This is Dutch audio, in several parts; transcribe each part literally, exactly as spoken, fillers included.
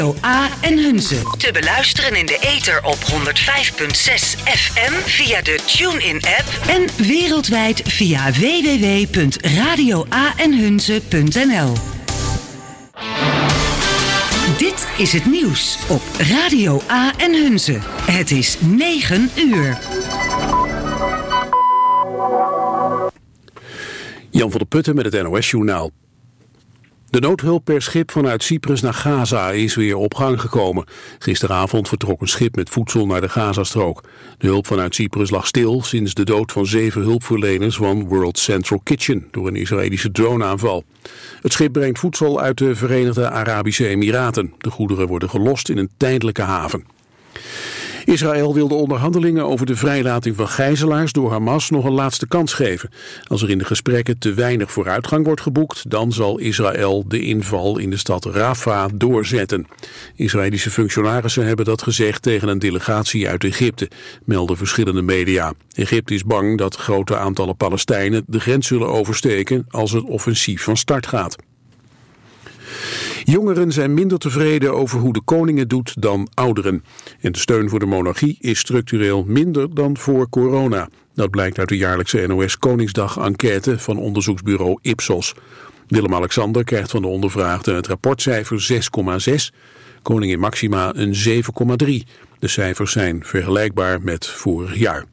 A en Hunze. Te beluisteren in de ether op honderd vijf komma zes F M via de TuneIn-app en wereldwijd via w w w punt radio a en hunze punt n l. Dit is het nieuws op Radio A en Hunze. Het is negen uur. Jan van der Putten met het N O S-journaal. De noodhulp per schip vanuit Cyprus naar Gaza is weer op gang gekomen. Gisteravond vertrok een schip met voedsel naar de Gazastrook. De hulp vanuit Cyprus lag stil sinds de dood van zeven hulpverleners van World Central Kitchen door een Israëlische droneaanval. Het schip brengt voedsel uit de Verenigde Arabische Emiraten. De goederen worden gelost in een tijdelijke haven. Israël wil de onderhandelingen over de vrijlating van gijzelaars door Hamas nog een laatste kans geven. Als er in de gesprekken te weinig vooruitgang wordt geboekt, dan zal Israël de inval in de stad Rafah doorzetten. Israëlische functionarissen hebben dat gezegd tegen een delegatie uit Egypte, melden verschillende media. Egypte is bang dat grote aantallen Palestijnen de grens zullen oversteken als het offensief van start gaat. Jongeren zijn minder tevreden over hoe de koning het doet dan ouderen. En de steun voor de monarchie is structureel minder dan voor corona. Dat blijkt uit de jaarlijkse N O S Koningsdag-enquête van onderzoeksbureau Ipsos. Willem-Alexander krijgt van de ondervraagden het rapportcijfer zes komma zes. Koningin Maxima een zeven komma drie. De cijfers zijn vergelijkbaar met vorig jaar.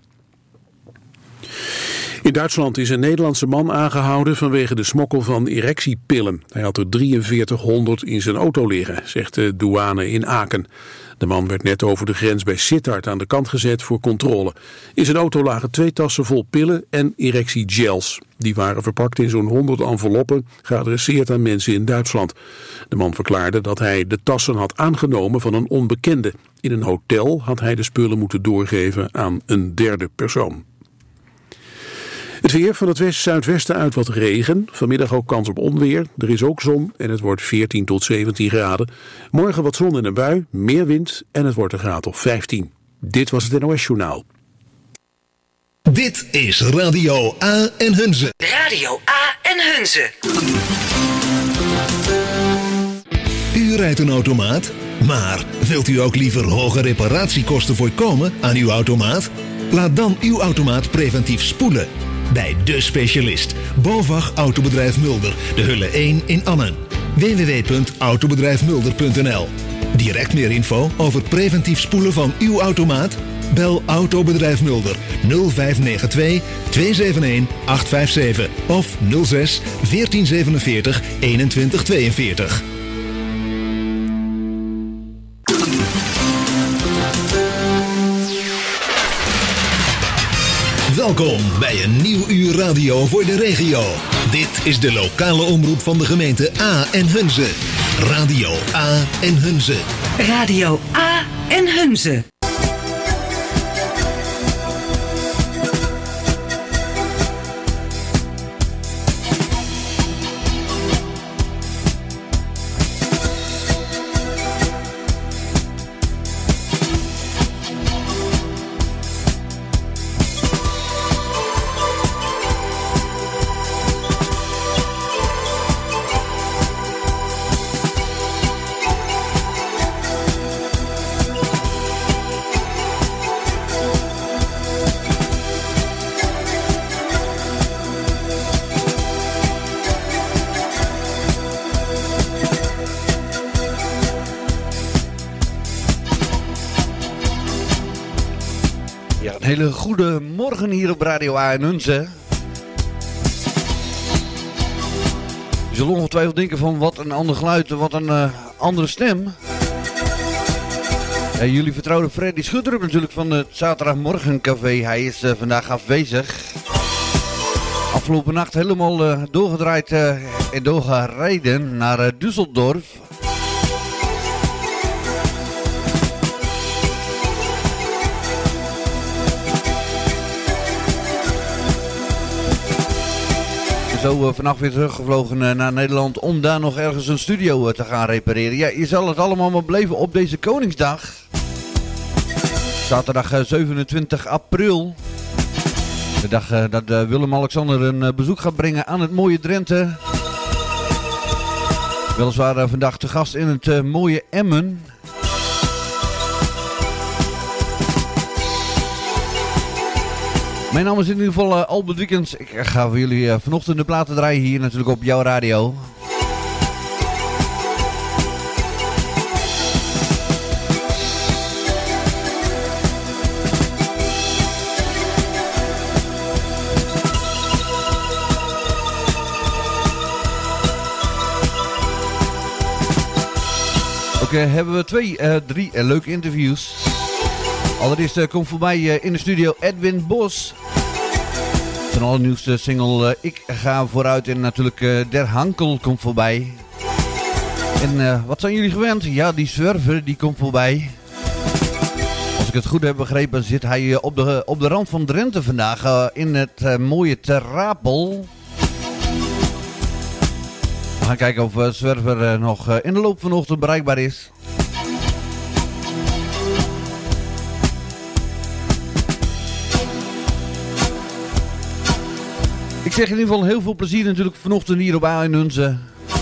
In Duitsland is een Nederlandse man aangehouden vanwege de smokkel van erectiepillen. Hij had er drieënveertighonderd in zijn auto liggen, zegt de douane in Aken. De man werd net over de grens bij Sittard aan de kant gezet voor controle. In zijn auto lagen twee tassen vol pillen en erectiegels. Die waren verpakt in zo'n honderd enveloppen, geadresseerd aan mensen in Duitsland. De man verklaarde dat hij de tassen had aangenomen van een onbekende. In een hotel had hij de spullen moeten doorgeven aan een derde persoon. Het weer van het west-zuidwesten uit wat regen. Vanmiddag ook kans op onweer. Er is ook zon en het wordt veertien tot zeventien graden. Morgen wat zon en een bui, meer wind en het wordt een graad of vijftien. Dit was het N O S-journaal. Dit is Radio A en Hunze. Radio A en Hunze. U rijdt een automaat, maar wilt u ook liever hoge reparatiekosten voorkomen aan uw automaat? Laat dan uw automaat preventief spoelen. Bij De Specialist, BOVAG Autobedrijf Mulder, de Hulle één in Annen. w w w punt autobedrijf mulder punt n l. Direct meer info over preventief spoelen van uw automaat? Bel Autobedrijf Mulder nul vijf negen twee twee zeven een acht vijf zeven of nul zes veertien zevenenveertig eenentwintig tweeënveertig. Welkom bij een nieuw uur radio voor de regio. Dit is de lokale omroep van de gemeente A en Hunze. Radio A en Hunze. Radio A en Hunze. Hele goede morgen hier op Radio A en Hunze. Je zult ongetwijfeld denken van wat een ander geluid, wat een uh, andere stem. Ja, jullie vertrouwde Freddy Schutterup natuurlijk van het Zaterdagmorgencafé. Hij is uh, vandaag afwezig. Afgelopen nacht helemaal uh, doorgedraaid uh, en doorgereden naar uh, Düsseldorf. Zo uh, vannacht weer teruggevlogen uh, naar Nederland om daar nog ergens een studio uh, te gaan repareren. Ja, je zal het allemaal maar beleven op deze Koningsdag. Zaterdag uh, zevenentwintig april. De dag uh, dat uh, Willem-Alexander een uh, bezoek gaat brengen aan het mooie Drenthe. Weliswaar uh, vandaag te gast in het uh, mooie Emmen. Mijn naam is in ieder geval uh, Albert Wiekens. Ik ga voor jullie uh, vanochtend de platen draaien hier natuurlijk op jouw radio. Ook uh, hebben we twee, uh, drie uh, leuke interviews. Allereerst uh, komt voorbij uh, in de studio Edwin Bos. Zijn allernieuwste single uh, Ik Ga Vooruit. En natuurlijk uh, Der Hankel komt voorbij. En uh, wat zijn jullie gewend? Ja, die zwerver die komt voorbij. Als ik het goed heb begrepen zit hij uh, op, de, op de rand van Drenthe vandaag. Uh, in het uh, mooie Ter Apel. We gaan kijken of uh, zwerver uh, nog uh, in de loop van de ochtend bereikbaar is. Ik zeg in ieder geval heel veel plezier natuurlijk vanochtend hier op A en Hunze.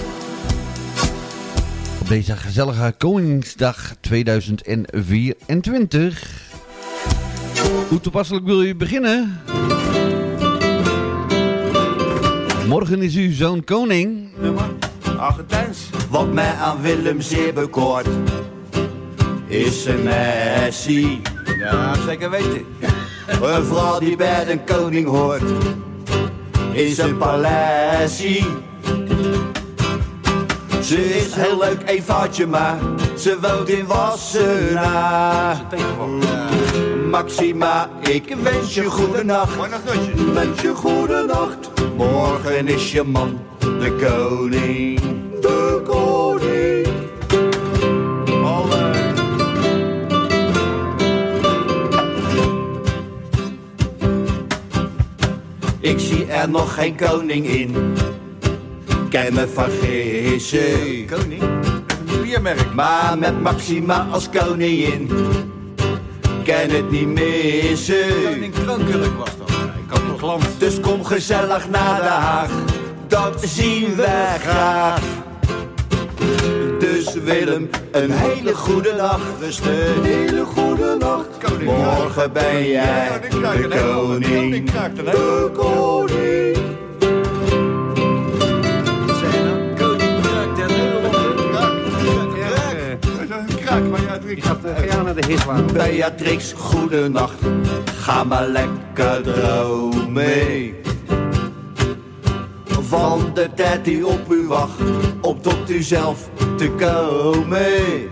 Op deze gezellige Koningsdag tweeduizend vierentwintig. Hoe toepasselijk wil je beginnen? Morgen is uw zoon koning. Nummer achtentijns. Wat mij aan Willem zeer bekoort, is een Messi. Ja, zeker weten. Een vrouw die bij een koning hoort, is een paleis. Ze is heel leuk, een vaartje, maar ze woont in Wassenaar. Maxima, ik wens je goede nacht. Wens je goede nacht. Morgen is je man de koning. De koning. Ik zie er nog geen koning in. Kan me vergissen. Koning? Een biermerk. Maar met Maxima als koningin kan het niet missen. Koning Krankelijk was dat. Ik had nog land. Dus kom gezellig naar Den Haag. Dat zien wij graag. Dus Willem, een hele goede nacht. Dus een hele goede nacht. Koning Morgen ben jij ja, de koning. De koning. Beatrix, goede nacht. Ga maar lekker dromen. Van de tijd die op u wacht, om tot u zelf te komen.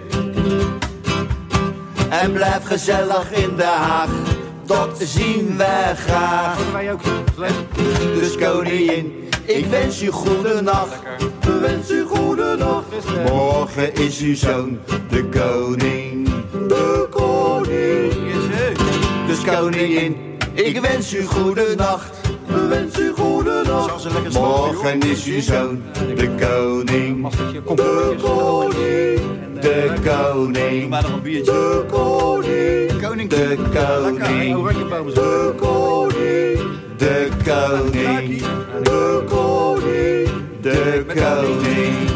En blijf gezellig in Den Haag, dat zien wij graag. Dus koningin, ik wens u goede nacht. Ik wens u goede nacht. Morgen is uw zoon de koning. De koning. Dus koningin, ik wens u goede nacht. Ik wens u goede nacht. Morgen is uw zoon de koning. De koning. De koning. De koning. De koning. De koning. De koning. De koning. De koning.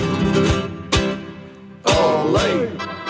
Allee.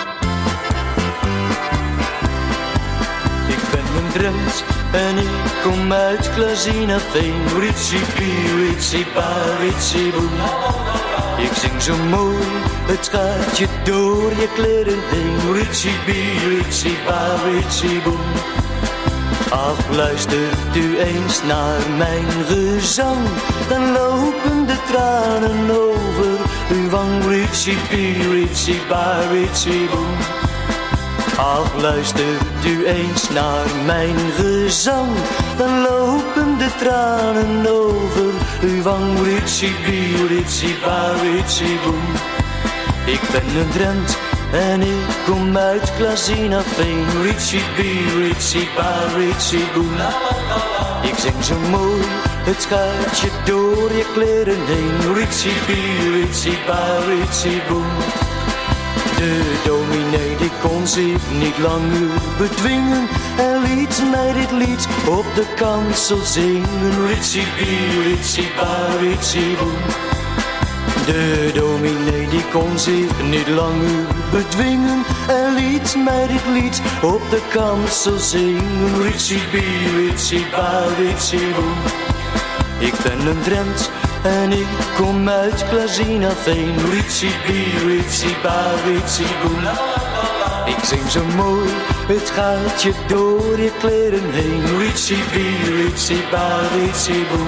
Ik ben een Drent en ik kom uit Klazinaveen. Ritsie pie, ritsie pa, ritsie boem. Ik zing zo mooi, het gaat je door je kleren heen. Ritsie pie, ritsie pa, ritsie boem. Ach, luistert u eens naar mijn gezang, dan lopen de tranen over uw wang. Ritsie pie, ritsie pa, ritsie boem. Ach, luistert u eens naar mijn gezang, dan lopen de tranen over uw wang. Ritsie pie, ritsie pa, ritsie boem. Ik ben een Drent en ik kom uit Klazinaveen. Ritsie pie, ritsie pa, ritsie boem. Ik zing zo mooi, het gaat je door je kleren heen. Ritsie pie, ritsie pa, ritsie boem. De dominee die kon zich niet langer bedwingen en liet mij dit lied op de kansel zingen. Ritsie pie, ritsie pa, ritsie boem. De dominee die kon zich niet langer bedwingen en liet mij dit lied op de kansel zingen. Ritsie-bie, ritsie-ba, ritsie-boe. Ik ben een Drent en ik kom uit Klazinaveen. Ritsie-bie, ritsie-ba, ritsie-boe. Ik zing zo mooi, het gaat je door je kleren heen. Ritsie-bie, ritsie-ba, ritsie-boe.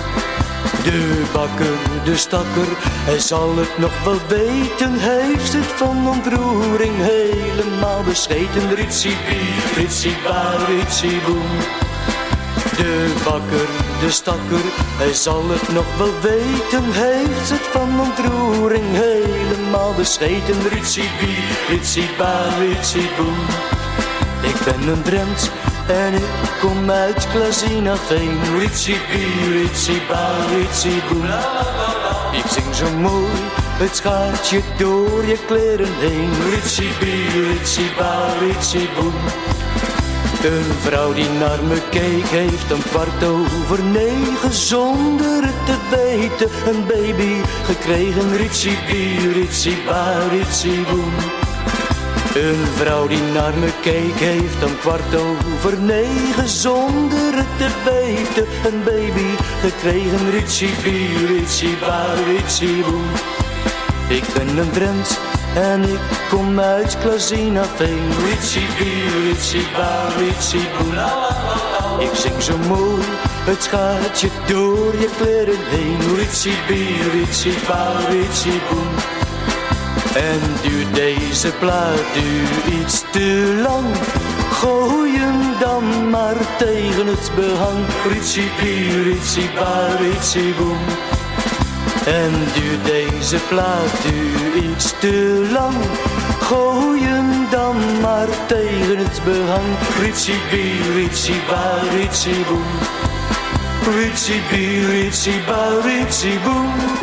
De bakker, de stakker, hij zal het nog wel weten. Heeft het van ontroering helemaal bescheten. Ritsie-bie, ritsie-ba, ritsie-boe. De bakker, de stakker, hij zal het nog wel weten. Heeft het van ontroering helemaal bescheten. Ritsie-bie, ritsie-ba, ritsie-boe. Ik ben een Drent en ik kom uit Klazinaveen. Ritsie-bie, ritsie-ba, ritsie-boe. Ik zing zo mooi, het gaat je door je kleren heen. Ritsie-bie, ritsie-ba, ritsie-boe. Een vrouw die naar me keek heeft om kwart over negen zonder het te weten een baby gekregen. Ritsie-bie, ritsie-ba, ritsie-boe. Een vrouw die naar me keek heeft om kwart over negen zonder het te weten een baby gekregen. Ritsie-bie, ritsie-ba, ritsie-boe. Ik ben een Drent en ik kom uit Klazinaveen. Ritsie-bie, ritsie-ba, ritsie-boe. Ik zing zo mooi, het gaat je door je kleren heen. Ritsie-bie, ritsie-ba, ritsie-boe. En duurt deze plaat u iets te lang, gooi hem dan maar tegen het behang. Ritsie-bie, ritsie-ba, ritsie-boe. En duurt deze plaat u iets te lang, gooi hem dan maar tegen het behang. Ritsie-bie, ritsie-ba, ritsie-boe. Ritsie-bie, ritsie-ba, ritsie-boe.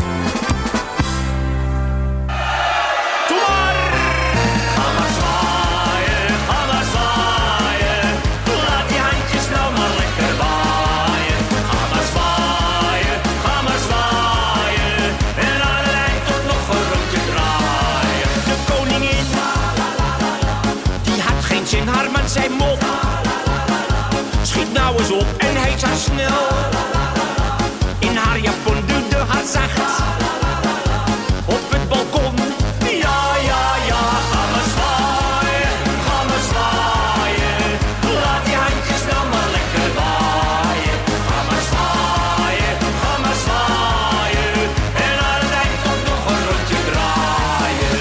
Zij mop, schiet nou eens op en heet haar snel. In haar japon doet de haar zacht, op het balkon. Ja, ja, ja, ga maar zwaaien, ga maar zwaaien. Laat die handjes nou maar lekker waaien. Ga maar zwaaien, ga maar zwaaien. En aan het eind komt nog een rondje draaien.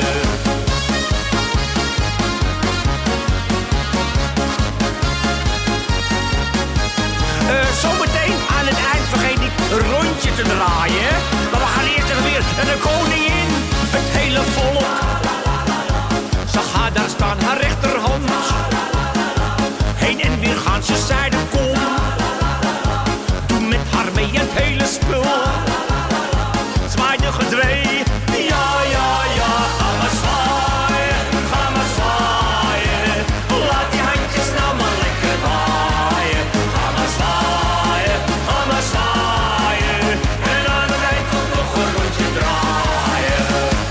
Zometeen aan het eind vergeet ik een rondje te draaien. Maar we gaan eerst even weer naar de koningin. Het hele volk zag haar daar staan, haar rechterhand. Heen en weer gaan ze zeiden kom. Doe met haar mee het hele spul. Zwaai de gedwee. Ja, ja, ja, ga maar zwaaien, ga maar zwaaien. Laat die handjes nou maar lekker waaien. Ga maar zwaaien, ga maar zwaaien. En aan het eind komt nog een rondje draaien.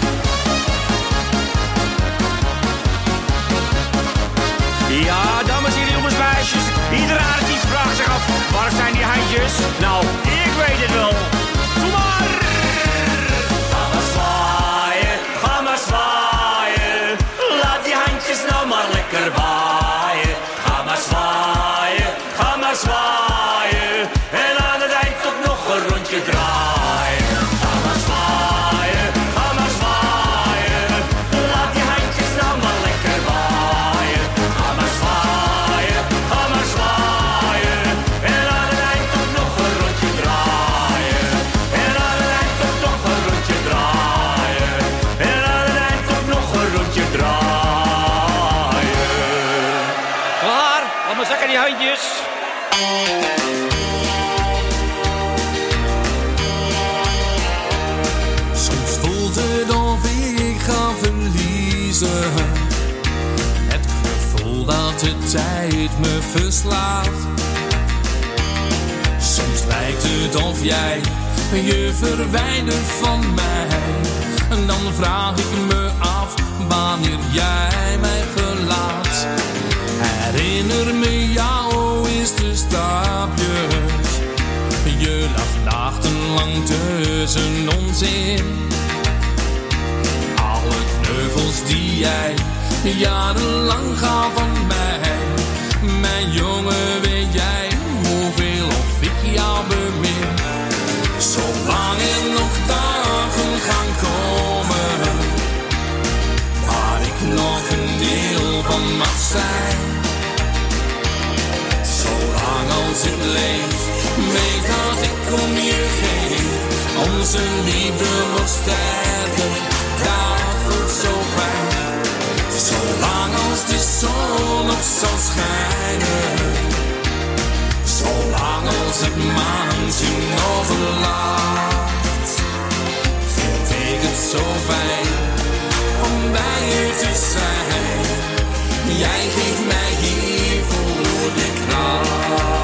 Ja, dames en heren, jongens, meisjes. Ieder artiest vraagt zich af, waar zijn die handjes? Nou, ik weet het wel. Doe maar! Ga maar zwaaien, ga maar zwaaien. Laat die handjes nou maar lekker waaien. Ga maar zwaaien, ga maar zwaaien. En aan het eind tot nog een rondje draaien. Ga maar zwaaien, ga maar zwaaien. Laat die handjes nou maar lekker waaien. Ga maar zwaaien, ga maar zwaaien. En aan het eind tot nog een rondje draaien. En aan het eind tot nog een rondje draaien. En aan het eind tot nog een rondje draaien. Klaar? Laat maar zakken die handjes. Soms voelt het of ik ga verliezen. Het gevoel dat de tijd me verslaat. Soms lijkt het of jij je verwijdert van mij. En dan vraag ik me af wanneer jij mij verlaat. Herinner me jouw eerste stapjes. Je lag nachtenlang tussen ons in. Alle kneuvels die jij jarenlang gaf van mij. Mijn jongen, weet jij hoeveel of ik jou bemin? Zolang er nog dagen gaan komen waar ik nog een deel van mag zijn. Zolang als ik leef, weet dat ik om je heen. Onze liefde wordt sterker, dat voelt zo fijn. Zolang als de zon nog zal schijnen. Zolang als het maantje nog laat. Vind ik het zo fijn om bij je te zijn. Jij geeft mij hiervoor de kracht.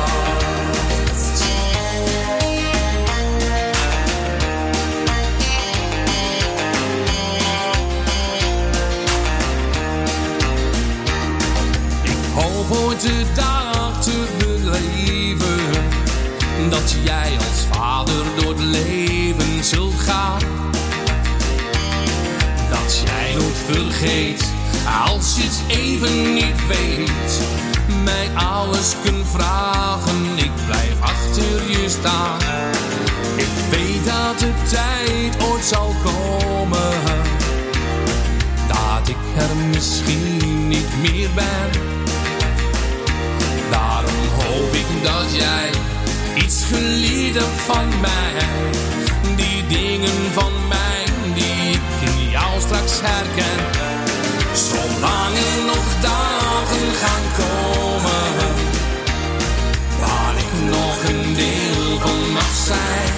Ik hoop ooit de dag te beleven dat jij als vader door het leven zult gaan. Dat jij nooit vergeet als je het even niet weet. Mij alles kunt vragen, ik blijf achter je staan. Ik weet dat de tijd ooit zal komen dat ik er misschien niet meer ben. Daarom hoop ik dat jij iets geleerd hebt van mij. Die dingen van mij die ik in jou straks herken. Zolang er nog dagen gaan komen waar ik nog een deel van mag zijn.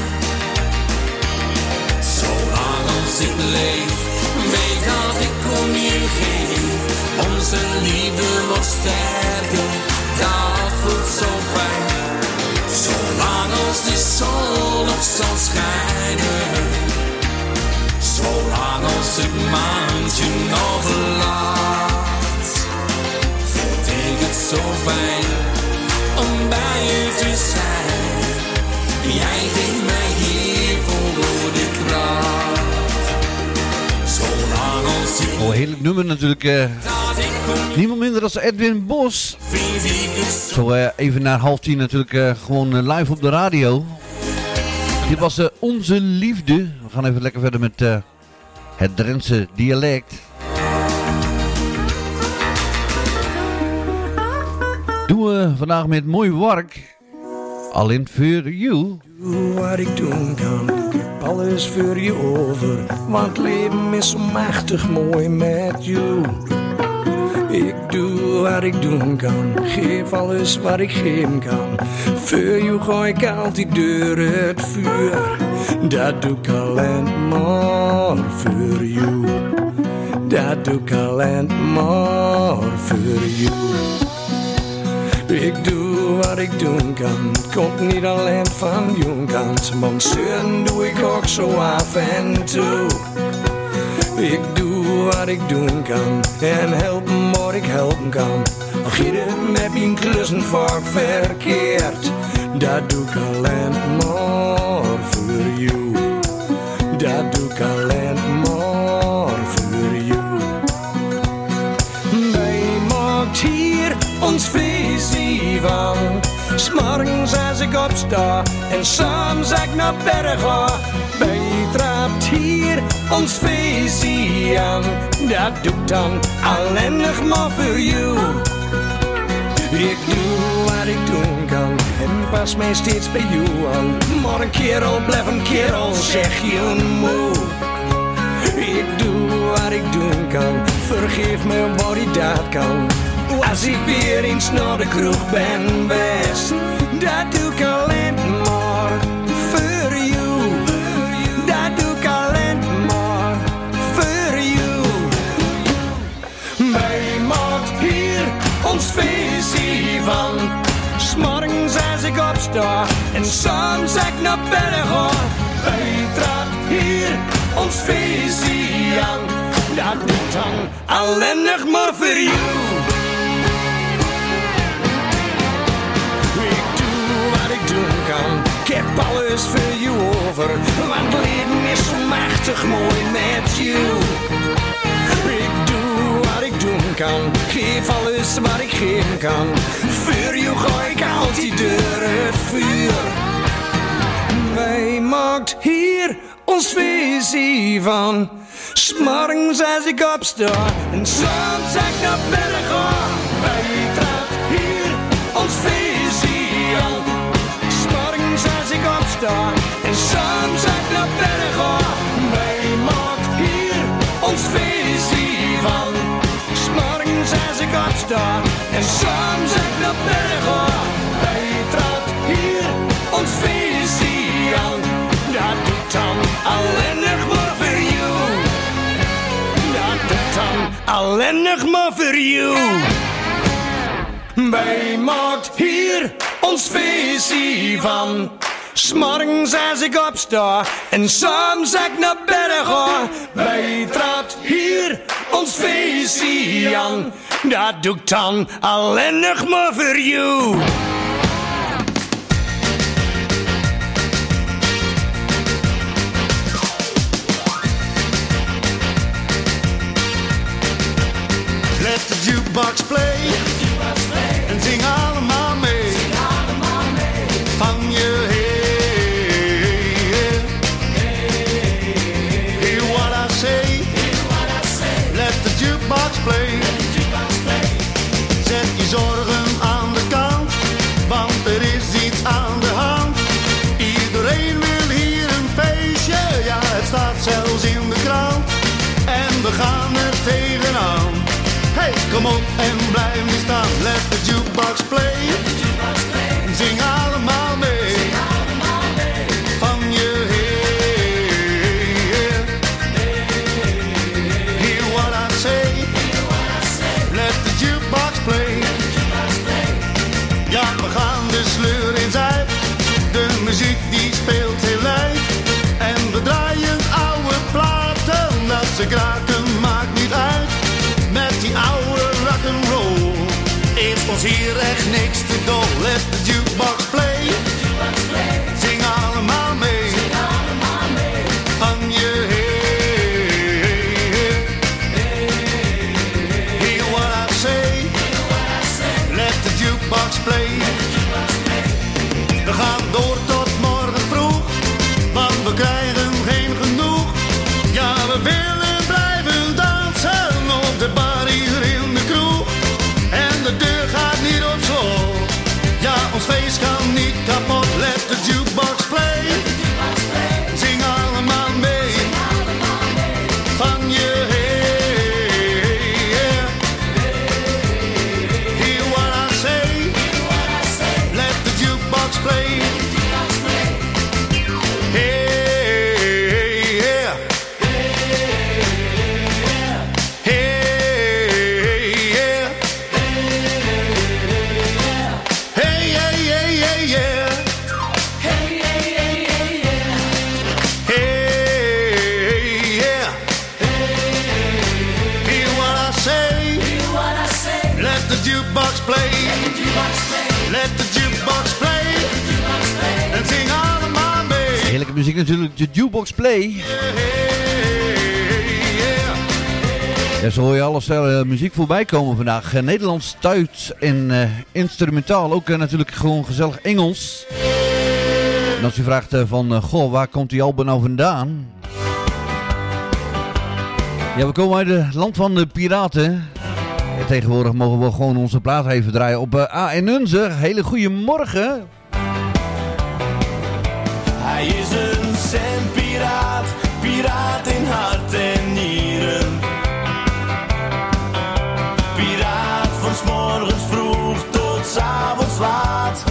Zolang als ik leef, weet dat ik om je heen. Onze liefde wordt sterker, dat voelt zo fijn. Zolang als de zon nog zal schijnen. Zolang als het maantje nog laat. Vind ik het zo fijn om bij je te zijn. Jij geeft mij hiervoor de kracht. Zolang als ik... Oh, heerlijk nummer natuurlijk. Uh, niemand minder dan Edwin Bos. Zo uh, even na half tien natuurlijk uh, gewoon uh, live op de radio. Dit was uh, Onze Liefde. We gaan even lekker verder met uh, het Drentse dialect. Doen we vandaag met mooi werk. Alleen voor you. Doe wat ik doen kan, ik heb alles voor je over. Want leven is zo machtig mooi met jou. Ik doe wat ik doen kan, geef alles wat ik geven kan. Voor jou gooi ik altijd door het vuur. Dat doe ik alleen maar voor jou. Dat doe ik alleen maar voor jou. Ik doe wat ik doen kan, het komt niet alleen van jonkant. Want zeuren doe ik ook zo af en toe. Ik doe wat ik doen kan en helpen wat ik helpen kan. Al gaat het met mijn klussen vaak verkeerd. Dat doe ik alleen maar voor jou. Dat doe ik alleen maar voor jou. Wij maakt hier ons visie van. 'S morgens als ik opsta en soms ik naar bed ga. Wij trapt hier ons feestje aan. Dat doe ik dan alleen nog maar voor jou. Ik doe wat ik doen kan en pas mij steeds bij jou aan. Maar een kerel blijf een kerel, zeg je moe. Ik doe wat ik doen kan, vergeef me wat ik dat kan. Als ik weer eens naar de kroeg ben best, dat doe ik alleen maar voor jou. Dat doe ik alleen maar voor jou. Wij maakt hier ons feestje van. 'S morgens als ik opsta en soms ik naar bed ga. Wij trapt hier ons feestje aan. Dat doet dan alleen nog maar voor jou. Ik doe wat ik doen kan. Ik heb alles voor jou over. Want het leven is zo machtig mooi met jou. Ik doe wat ik doen kan. Geef alles wat ik geven kan. Voor jou ga ik altijd door het vuur. Wij maakt hier ons feestje van. 's Morgens als ik opsta en soms ik naar bed ga. Wij trapt hier ons feestje aan. 's Morgens als ik opsta en soms ik naar bed ga. Wij maakt hier ons feestje van. 's Morgens als ik opsta en soms ik naar bed ga. Wij trapt hier ons feestje aan. Dat doet dan alleen nog maar voor jou. Dat doet dan alleen nog maar voor jou. Wij maakt hier ons feestje van. 's Morgens als ik opsta en soms ik naar bed ga. Wij trapt hier ons feestje aan. Dat doe ik dan alleen nog maar voor jou. Let the jukebox play en zing allemaal mee. Van je heer. Hear what I say. Let the jukebox play. Zet je zorgen aan de kant, want er is iets aan de hand. Iedereen wil hier een feestje, ja het staat zelfs in de krant. En we gaan er tegenaan. Hey, kom op en blijf niet staan. Let the jukebox play. Zing allemaal mee. Van je heer. Hear what I say. Let the jukebox play. Ja, we gaan de sleur eens uit. De muziek die speelt heel luid. En we draaien oude platen. Dat ze kraken maakt niet uit. Met die oude rock'n'roll is ons hier echt niks te dol. Let the jukebox play. Zing allemaal mee. Van je heer. Hear what I say. Let the jukebox play. We gaan door tot morgen vroeg, want we krijgen geen genoeg. Ja, we willen blijven dansen op de bar hier in de kroeg. En de deur gaat niet op slot. Ja, ons feest kan niet kapot. Let the jukebox play. Zing allemaal mee. Van je heer. Hear what I say. Let the jukebox play. Hey, yeah. Jukebox play. Let the jukebox play. En zing allemaal mee. Heerlijke muziek natuurlijk, de jukebox play. Ja, zo hoor je alles uh, muziek voorbij komen vandaag. Uh, Nederlands, Duits en uh, instrumentaal. Ook uh, natuurlijk gewoon gezellig Engels. En als u vraagt uh, van, uh, goh, waar komt die album nou vandaan? Ja, we komen uit het land van de piraten. Ja, tegenwoordig mogen we gewoon onze plaat even draaien op uh, A en Hunze. Hele goede morgen. Hij is een centpiraat, piraat in hart en nieren. Piraat van 's morgens vroeg tot 's avonds laat.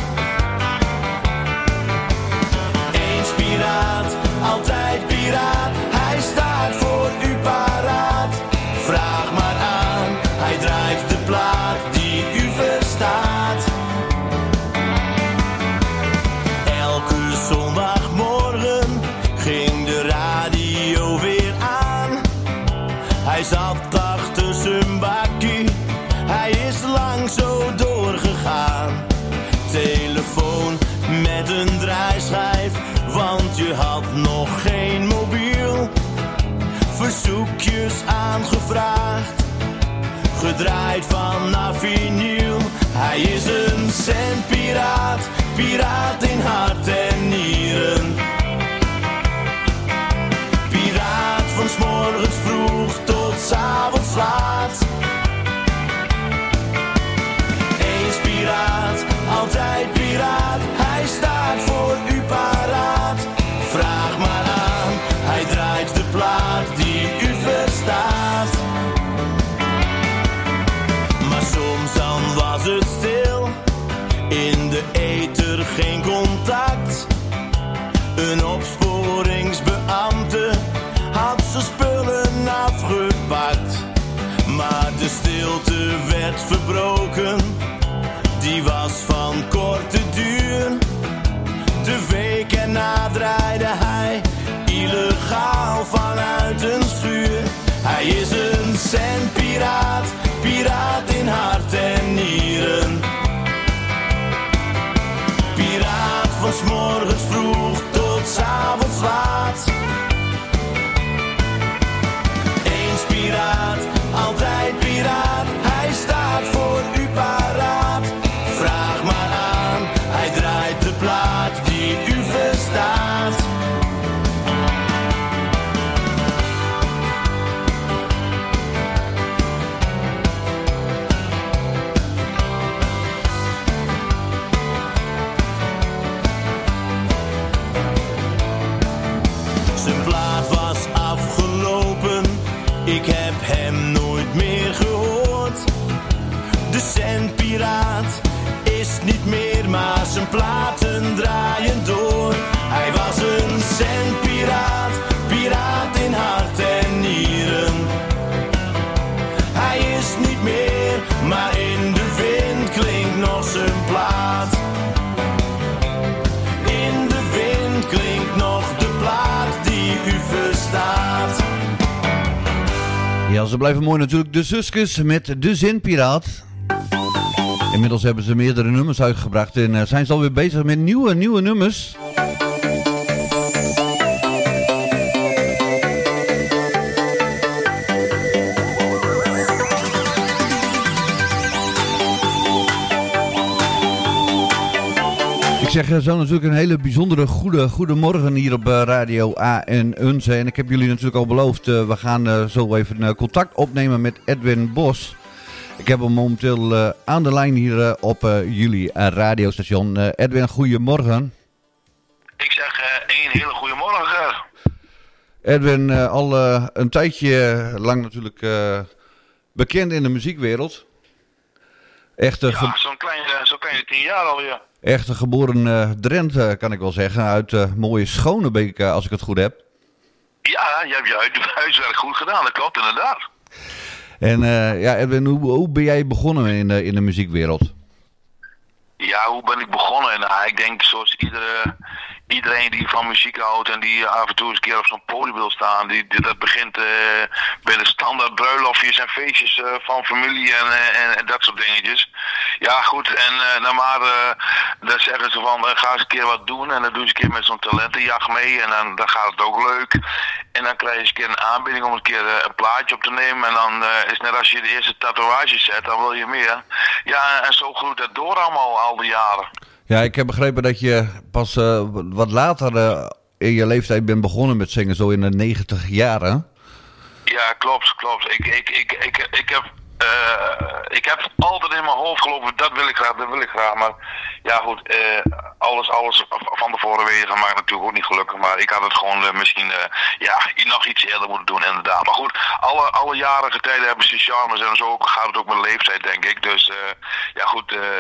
Eens piraat, altijd piraat. Hij staat voor u paraat. Vraag maar aan, hij draait de plaat die u verstaat. Elke zondagmorgen gedraaid vanaf vinyl. Hij is een centpiraat, piraat in hart en nieren. Piraat van 's morgens vroeg tot 's avonds laat. Eens piraat, altijd piraat, hij staat voor u paraat. Vraag maar aan, hij draait de plaat die u verstaat. Maar soms dan was het stil, in de ether geen contact. Een opsporingsbeambte had zijn spullen afgepakt. Maar de stilte werd verbroken, die was van korte duur. De week erna draaide hij illegaal vanuit een schuur. Hij is een centpiraat, piraat in hart en nieren. Piraat van 's morgens vroeg tot 's avonds laat. Eens piraat, altijd piraat, hij staat voor u paraat. Vraag maar aan, hij draait de plaat die u verstaat. Zijn plaat was afgelopen, ik heb hem nooit meer gehoord. De centpiraat is niet meer, maar zijn platen draaien door. Hij was een centpiraat, piraat in hart en nieren. Hij is niet meer, maar in de wind klinkt nog zijn plaat. In de wind klinkt nog de plaat die u verstaat. Ja, ze blijven mooi natuurlijk. De Suskes met De Zinpiraat. Inmiddels hebben ze meerdere nummers uitgebracht en uh, zijn ze alweer bezig met nieuwe, nieuwe nummers. Ik zeg uh, zo natuurlijk een hele bijzondere goede, goede morgen hier op uh, Radio A en Hunze. En ik heb jullie natuurlijk al beloofd, uh, we gaan uh, zo even uh, contact opnemen met Edwin Bos. Ik heb hem momenteel uh, aan de lijn hier uh, op uh, jullie uh, radiostation. Uh, Edwin, goedemorgen. Ik zeg uh, een hele goede morgen. Edwin, uh, al uh, een tijdje lang natuurlijk uh, bekend in de muziekwereld. Echt, uh, ja, ge- zo'n kleine, zo'n kleine tien jaar alweer. Echt een geboren uh, Drent, uh, kan ik wel zeggen. Uit uh, mooie Schonebeek, uh, als ik het goed heb. Ja, je hebt je huiswerk goed gedaan, dat klopt inderdaad. En uh, ja, Edwin, hoe, hoe ben jij begonnen in de, in de muziekwereld? Ja, hoe ben ik begonnen? Nou, ik denk zoals iedere, iedereen die van muziek houdt en die af en toe eens een keer op zo'n podium wil staan, die, die, dat begint uh, bij de standaard bruiloftjes en feestjes uh, van familie en, en, en dat soort dingetjes. Ja, goed, en uh, nou maar, uh, dan zeggen ze van, uh, ga eens een keer wat doen en dan doe je eens een keer met zo'n talentenjacht mee en dan, dan gaat het ook leuk. En dan krijg je eens een keer een aanbieding om een keer uh, een plaatje op te nemen en dan uh, is net als je de eerste tatoeage zet, dan wil je meer. Ja, en zo groeit dat door allemaal al die jaren. Ja, ik heb begrepen dat je pas uh, wat later uh, in je leeftijd bent begonnen met zingen, zo in de negentig jaren. Ja, klopt, klopt. Ik, ik, ik, ik, ik, heb, uh, ik heb altijd in mijn hoofd gelopen, dat wil ik graag, dat wil ik graag. Maar ja goed, uh, alles, alles van tevoren wegen maakt natuurlijk ook niet gelukkig. Maar ik had het gewoon uh, misschien uh, ja, nog iets eerder moeten doen inderdaad. Maar goed, alle, alle jarige tijden hebben ze charmes en zo gaat het ook met leeftijd denk ik. Dus uh, ja goed... Uh,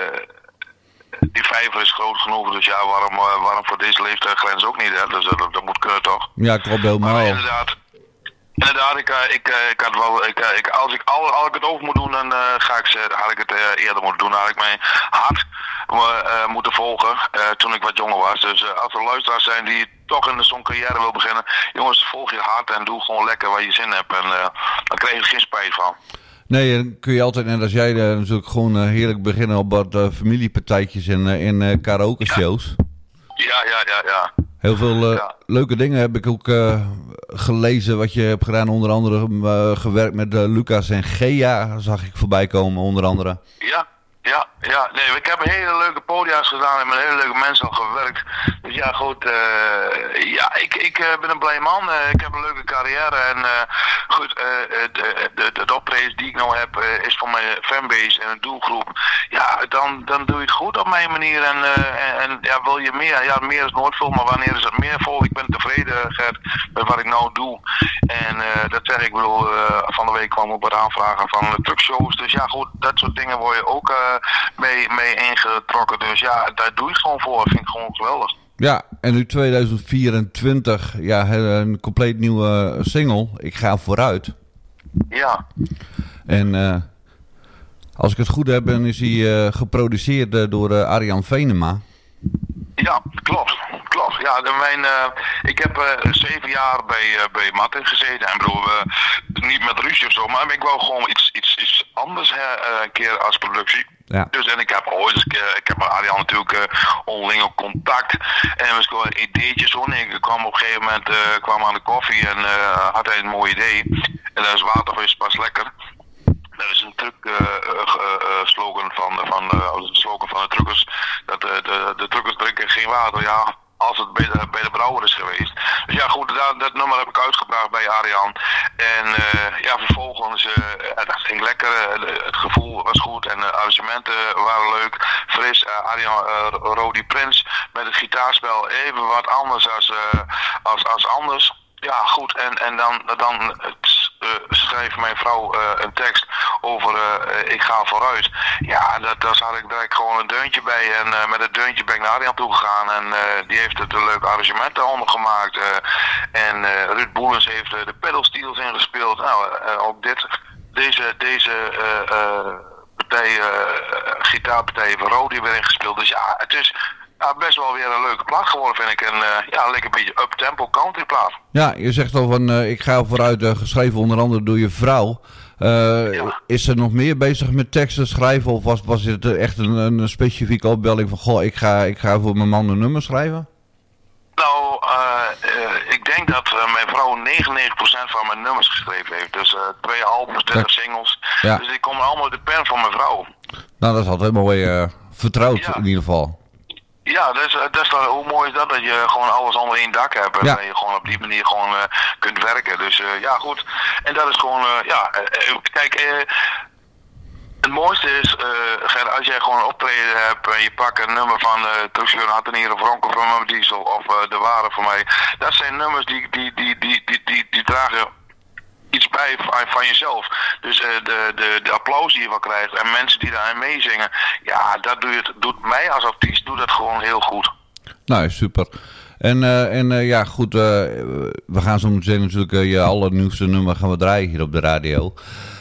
Die vijver is groot genoeg, dus ja, waarom, uh, waarom voor deze leeftijdsgrens ook niet, hè? Dus uh, dat, dat moet kunnen toch? Ja, klopt helemaal. Maar inderdaad, inderdaad ik, uh, ik, uh, ik had wel, ik, uh, ik, als, ik, als, als ik het over moet doen, dan uh, ga ik, had ik het uh, eerder moeten doen. Dan had ik mijn hart uh, moeten volgen uh, toen ik wat jonger was. Dus uh, als er luisteraars zijn die toch in de songcarrière wil beginnen, jongens, volg je hart en doe gewoon lekker waar je zin hebt. En uh, dan krijg je er geen spijt van. Nee, dan kun je altijd, net als jij, uh, natuurlijk gewoon uh, heerlijk beginnen op wat uh, familiepartijtjes en, uh, en uh, karaoke shows. Ja. Ja, ja, ja, ja. Heel veel uh, ja. leuke dingen heb ik ook uh, gelezen wat je hebt gedaan. Onder andere uh, gewerkt met uh, Lucas en Gea, zag ik voorbij komen onder andere. Ja. Ja, ja, nee, ik heb hele leuke podia's gedaan en met hele leuke mensen al gewerkt. Dus ja, goed, uh, ja, ik, ik uh, ben een blij man. Uh, ik heb een leuke carrière en uh, goed, uh, de, de, de optredens die ik nou heb uh, is voor mijn fanbase en een doelgroep. Ja, dan, dan doe je het goed op mijn manier en, uh, en, en ja, wil je meer? Ja, meer is nooit veel, maar wanneer is het meer vol? Ik ben tevreden, Gert, met wat ik nou doe. En uh, dat zeg ik, bedoel, uh, van de week kwam op wat aanvragen van de truckshows. Dus ja, goed, dat soort dingen word je ook... Uh, Mee, mee ingetrokken. Dus ja, daar doe ik gewoon voor. Dat vind ik gewoon geweldig. Ja, en nu tweeduizend vierentwintig, ja, een compleet nieuwe single. Ik ga vooruit. Ja. En uh, als ik het goed heb, dan is hij uh, geproduceerd uh, door uh, Arjan Venema. Ja, klopt. Klopt. Ja, mijn, uh, ik heb uh, zeven jaar bij, uh, bij Martin gezeten. En bedoel, uh, niet met ruzie of zo, maar ik wou gewoon iets, iets, iets anders hè, uh, een keer als productie. Ja. Dus en ik heb ooit eens, uh, ik heb met Arjan natuurlijk uh, onderling op contact. En we gewoon ideetjes hoor. Ik kwam op een gegeven moment uh, kwam aan de koffie en uh, had hij een mooi idee. En dat is watervis pas lekker. Dat is een truck uh, uh, slogan van, van, uh, slogan van de truckers. Dat uh, de, de truckers drinken geen water. Ja, als het bij de, bij de brouwer is geweest. Dus ja goed, dat, dat nummer heb ik uitgebracht bij Arjan. En uh, ja, vervolgens, uh, dat ging lekker. Uh, het gevoel was goed en de arrangementen waren leuk. Fris, uh, Arjan uh, Rodi Prins met het gitaarspel even wat anders als, uh, als, als anders. Ja goed, en, en dan, dan uh, schreef mijn vrouw uh, een tekst over uh, ik ga vooruit. Ja, dat, daar zat ik direct gewoon een deuntje bij en uh, met het deuntje ben ik naar Arjan toe gegaan en uh, die heeft het een leuk arrangement daaronder gemaakt. Uh, en uh, Ruud Boelens heeft uh, de pedalsteels ingespeeld. Nou, uh, ook dit, deze, deze uh, uh, partij, uh, gitaarpartij van Rodi weer ingespeeld. Dus ja, het is... Ja, best wel weer een leuke plaat geworden, vind ik. En uh, ja, lekker een beetje up-tempo country plaat. Ja, je zegt al van, uh, ik ga vooruit, uh, geschreven onder andere door je vrouw. Uh, ja. Is ze nog meer bezig met teksten schrijven? Of was, was het echt een, een specifieke opbelding van, goh, ik ga, ik ga voor mijn man een nummer schrijven? Nou, uh, uh, ik denk dat uh, mijn vrouw negenennegentig procent van mijn nummers geschreven heeft. Dus uh, twee albums, dertig singles. Ja. Dus die komen allemaal uit de pen van mijn vrouw. Nou, dat is altijd mooi uh, vertrouwd ja. in ieder geval. Ja, dat is, dat is dan, hoe mooi is dat, dat je gewoon alles onder één dak hebt en ja. dat je gewoon op die manier gewoon uh, kunt werken. Dus uh, ja, goed. En dat is gewoon, uh, ja, uh, kijk, uh, het mooiste is, uh, Ger, als jij gewoon een optreden hebt en je pakt een nummer van uh, Truxeur Hattenier of Ronco van Mama Diesel of uh, De Ware voor mij. Dat zijn nummers die, die, die, die, die, die, die dragen iets bij van jezelf. Dus uh, de, de, de applaus die je wel krijgt en mensen die daarin meezingen, ja, dat doe je, doet mij als artiest doet dat gewoon heel goed. Nou, super. En, uh, en uh, ja, goed, uh, we gaan zo meteen natuurlijk uh, je allernieuwste nummer gaan we draaien hier op de radio.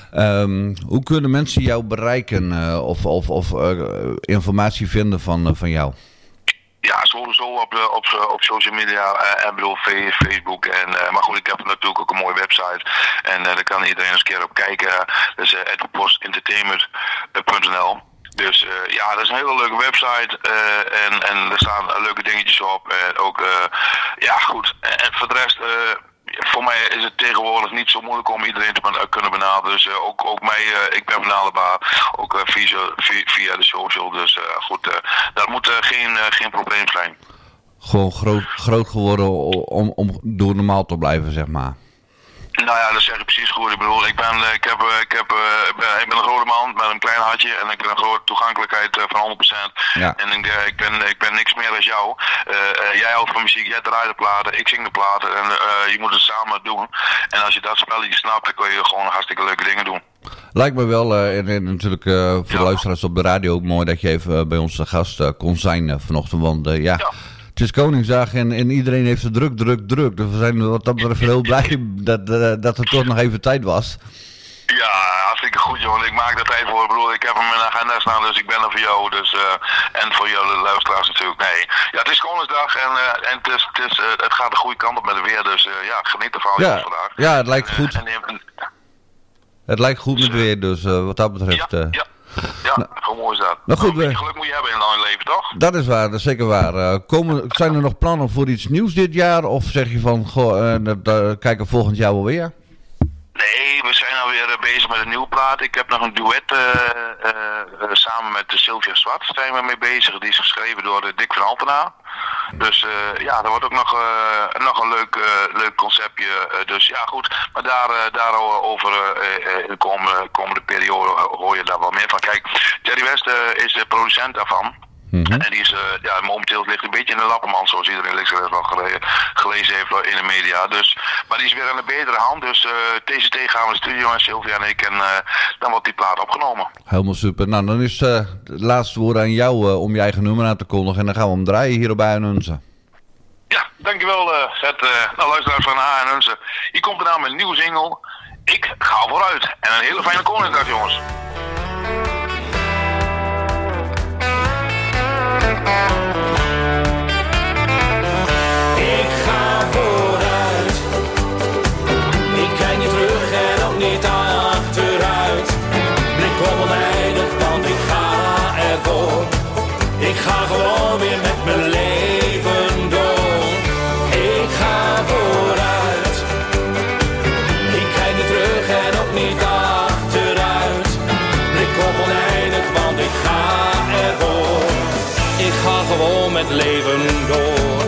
Um, hoe kunnen mensen jou bereiken uh, of, of, of uh, informatie vinden van, uh, van jou? Ja, sowieso op, de, op, op social media, uh, en bedoel Facebook. En, uh, maar goed, ik heb natuurlijk ook een mooie website. En uh, daar kan iedereen eens een keer op kijken. Dat is uh, edward entertainment punt n l. Dus uh, ja, dat is een hele leuke website. Uh, en, en er staan uh, leuke dingetjes op. En ook, uh, ja goed. En, en voor de rest... Uh, voor mij is het tegenwoordig niet zo moeilijk om iedereen te kunnen benaderen. Dus uh, ook, ook mij, uh, ik ben benaderbaar. Ook uh, via, via, via de social. Dus uh, goed, uh, dat moet uh, geen, uh, geen probleem zijn. Gewoon groot, groot geworden om, om door normaal te blijven, zeg maar. Nou ja, dat zeg je precies goed. Ik bedoel, ik ben, ik heb, ik heb, ik ben, ik ben een grote man met een klein hartje en ik ben een grote toegankelijkheid van honderd procent. Ja. En ik, ik, ben, ik ben niks meer dan jou. Uh, uh, jij houdt van muziek, jij draait de platen, ik zing de platen en uh, je moet het samen doen. En als je dat spelletje snapt, dan kun je gewoon hartstikke leuke dingen doen. Lijkt me wel, uh, en, en natuurlijk uh, voor ja. de luisteraars op de radio ook mooi dat je even uh, bij ons de gast uh, kon zijn uh, vanochtend, want uh, ja... ja. Het is Koningsdag en, en iedereen heeft het druk, druk, druk. Dus we zijn wat dat betreft heel blij dat, uh, dat er toch nog even tijd was. Ja, hartstikke goed joh. Ik maak er tijd voor. Ik bedoel, ik heb hem in mijn agenda staan, dus ik ben er voor jou. Dus, uh, en voor jullie luisteraars natuurlijk. Nee, ja, het is Koningsdag en, uh, en het, is, het, is, uh, het gaat de goede kant op met het weer. Dus uh, ja, geniet ervan ja, vandaag. Ja, het lijkt en, goed. En, en, en, het lijkt goed met het weer, dus uh, wat dat betreft... Ja, uh, ja. Ja, gewoon mooi is dat. Nou goed, een beetje we... geluk moet je hebben in lang leven, toch? Dat is waar, dat is zeker waar. Uh, komen, zijn er nog plannen voor iets nieuws dit jaar? Of zeg je van, goh, uh, dat, uh, kijken volgend jaar wel weer? Nee, we zijn alweer uh, bezig met een nieuwe plaat. Ik heb nog een duet uh, uh, uh, samen met Sylvia Zwart zijn we mee bezig. Die is geschreven door uh, Dick van Altena. Dus uh, ja, dat wordt ook nog, uh, nog een leuk, uh, leuk conceptje. Uh, dus ja, goed. Maar daar, uh, daarover uh, uh, in de komende, komende periode hoor je daar wel meer van. Kijk, Jerry West uh, is de producent daarvan. Mm-hmm. En die is, uh, ja, momenteel ligt een beetje in de lappenmand, zoals iedereen links en rechts wel gele- gelezen heeft in de media. Dus, maar die is weer aan de betere hand. Dus uh, T C T gaan we in de studio en Sylvia en ik. En uh, dan wordt die plaat opgenomen. Helemaal super. Nou, dan is uh, het laatste woord aan jou uh, om je eigen nummer aan te kondigen. En dan gaan we hem draaien hier op A en Hunze. Ja, dankjewel uh, Gert. Uh, nou, luisteraars van A en Hunze. Hier komt er aan met een nieuwe single. Ik ga vooruit. En een hele fijne Koningsdag, jongens. Ik ga vooruit. Ik kijk niet terug en ook niet achteruit. Blik oneindig, want ik ga ervoor. Ik ga gewoon weer met mijn leven door. Ik ga vooruit. Ik kijk niet terug en ook niet achteruit. Blik oneindig, want ik ga ervoor. Ik ga gewoon met leven door.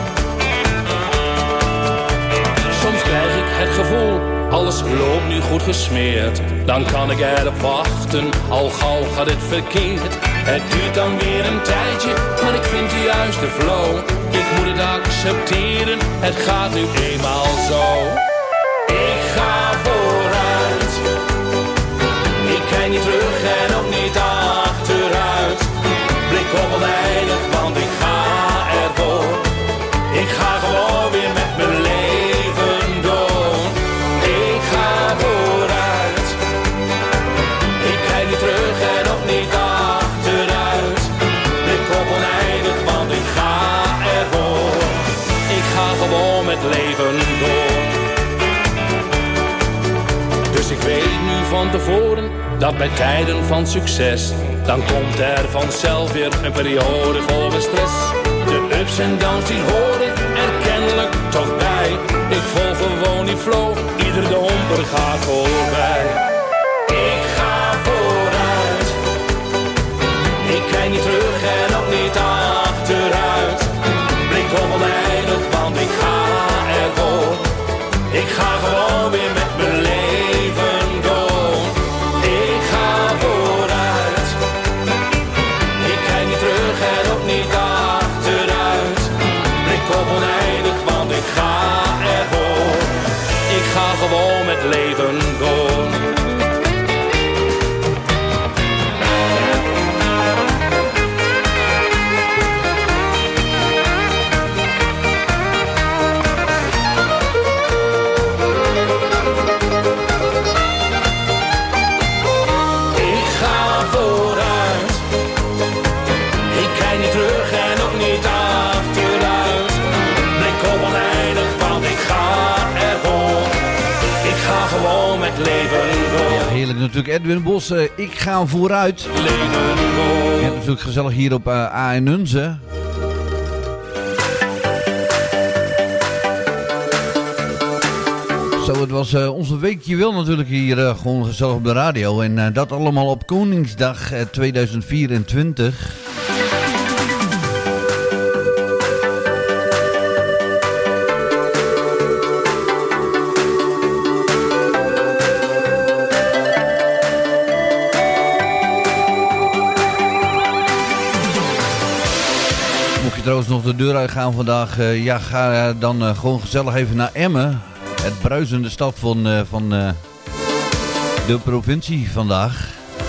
Soms krijg ik het gevoel, alles loopt nu goed gesmeerd. Dan kan ik erop wachten, al gauw gaat het verkeerd. Het duurt dan weer een tijdje, maar ik vind de juiste flow. Ik moet het accepteren, het gaat nu eenmaal zo. Ik ga vooruit. Ik kijk niet terug en ook niet achteruit. Blik op oneindig, want ik ga ervoor. Ik ga gewoon weer met mijn leven door. Ik ga vooruit. Ik kijk niet terug en ook niet achteruit. Blik op oneindig, want ik ga ervoor. Ik ga gewoon met leven door. Dus ik weet nu van tevoren dat bij tijden van succes, dan komt er vanzelf weer een periode vol met stress. De ups en downs die horen er kennelijk toch bij. Ik volg gewoon die flow, ieder domper gaat voorbij. Ik ga vooruit. Ik kijk niet terug en ook niet achteruit. Blik op oneindig, want ik ga ervoor. Ik ga gewoon weer met mijn leven door. Ik ga vooruit. Ik kijk niet terug en ook niet achteruit. Blik op oneindig, want ik ga ervoor. Ik ga gewoon met leven door. Ja, heerlijk natuurlijk. Edwin Bos, uh, ik ga vooruit. Ja, natuurlijk gezellig hier op uh, A en Hunze. Zo, het was uh, onze weekje wel natuurlijk hier uh, gewoon gezellig op de radio. En uh, dat allemaal op Koningsdag uh, tweeduizend vierentwintig. Trouwens nog de deur uitgaan vandaag. Uh, ja, ga uh, dan uh, gewoon gezellig even naar Emmen. Het bruisende stad van, uh, van uh, de provincie vandaag.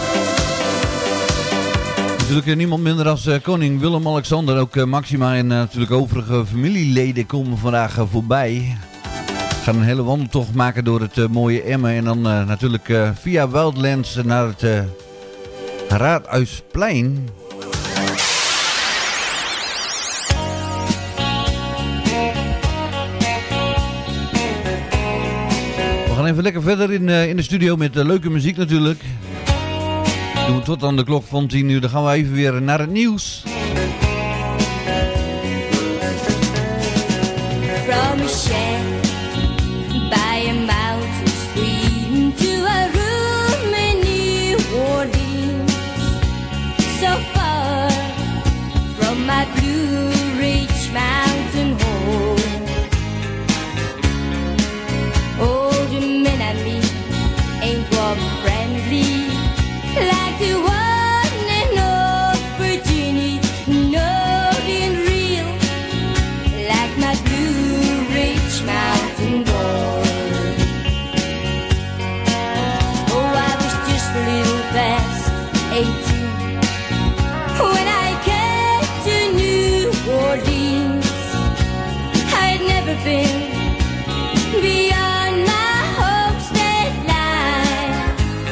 Natuurlijk uh, niemand minder dan uh, koning Willem-Alexander. Ook uh, Maxima en uh, natuurlijk overige familieleden komen vandaag uh, voorbij. We gaan een hele wandeltocht maken door het uh, mooie Emmen. En dan uh, natuurlijk uh, via Wildlands naar het uh, Raadhuisplein. We gaan even lekker verder in, uh, in de studio met uh, leuke muziek natuurlijk. Doen we tot aan de klok van tien uur. Dan gaan we even weer naar het nieuws. From a shed by a mountain stream to a room in New Orleans, so far from my Blue Ridge Mountain home. Oh, the men I meet ain't warm and friendly like the one in North Virginia, no, being real like my Blue Ridge Mountain boy. Oh, I was just a little past eighteen when I came to New Orleans. I'd never been beyond my home state line.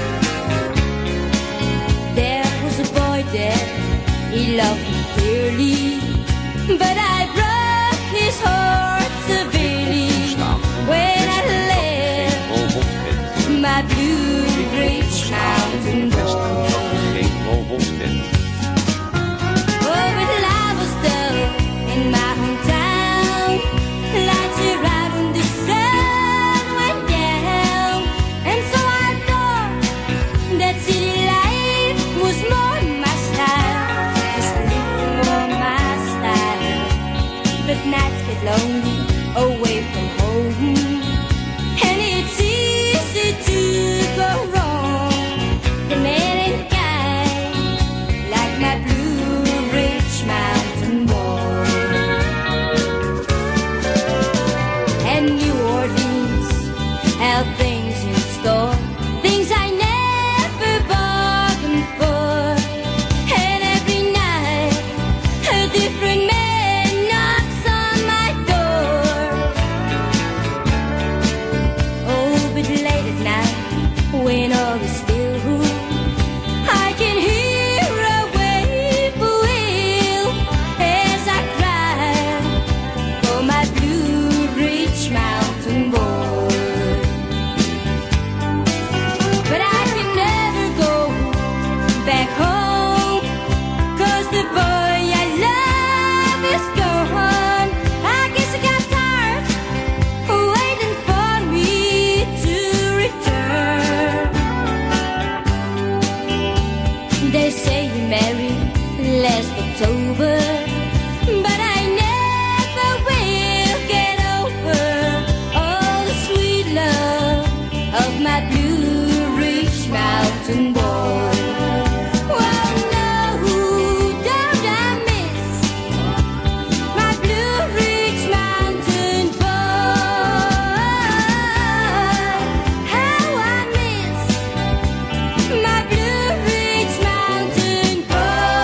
There was a boy there, he loved me dearly, but I broke his heart severely when I left my Blue Ridge Mountain boy. Oh, but life was dull in my hometown. Lights were out and the sun went down, and so I thought that city life was more my style, just a little more my style. But nights get lonely away from home, and it's easy to go wrong. The man ain't kind like my Blue Ridge Mountain boy. And New Orleans had things in store, things I never bargained for. And every night a different man knocks on my door. Oh, but late at night, when all is still, I can hear a whippoorwill as I cry for my Blue Ridge Mountain boy. But I can never go back home, 'cause the boy I love is gone. I guess I got tired waiting for me to return. They say he married last October, but I never will get over all the sweet love of my Blue Ridge Mountain boy. Oh no, don't I miss my Blue Ridge Mountain boy? How I miss my Blue Ridge Mountain boy.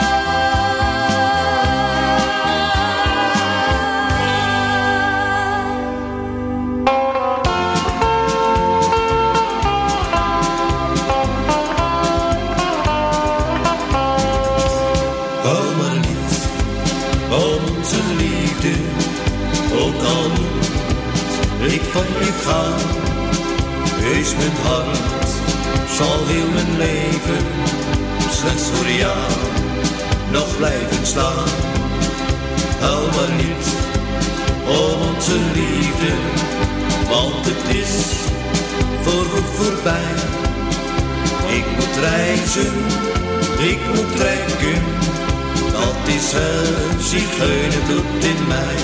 Hou maar niet om onze liefde, ook al moet ik van je gaan. Heus mijn hart zal heel mijn leven slechts voor jou nog blijven staan. Hou maar niet om onze liefde, want het is voorgoed voorbij. Ik moet reizen, ik moet trekken, dat is het zigeunerbloed in mij.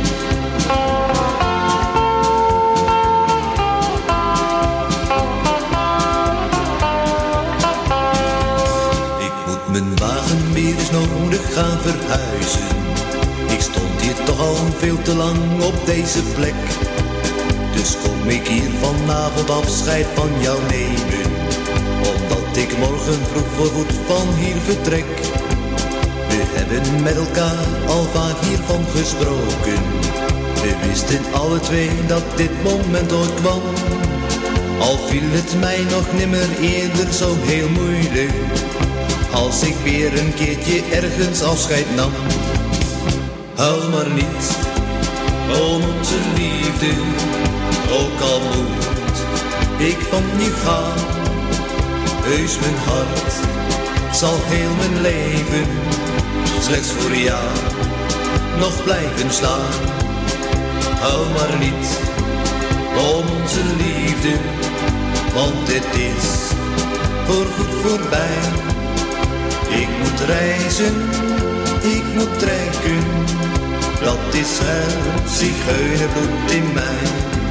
Ik moet mijn wagen weer eens nodig gaan verhuizen. Ik stond hier toch al veel te lang op deze plek. Dus kom ik hier vanavond afscheid van jou nemen, omdat ik morgen vroeg voorgoed van hier vertrek. We hebben met elkaar al vaak hiervan gesproken. We wisten alle twee dat dit moment ooit kwam. Al viel het mij nog nimmer eerder zo heel moeilijk, als ik weer een keertje ergens afscheid nam. Huil maar niet om onze liefde, ook al moet ik van je gaan. Heus mijn hart zal heel mijn leven slechts voor jou nog blijven staan. Hou maar niet om onze liefde, want het is voorgoed voorbij. Ik moet reizen, ik moet trekken, dat is het zigeunerbloed in mij.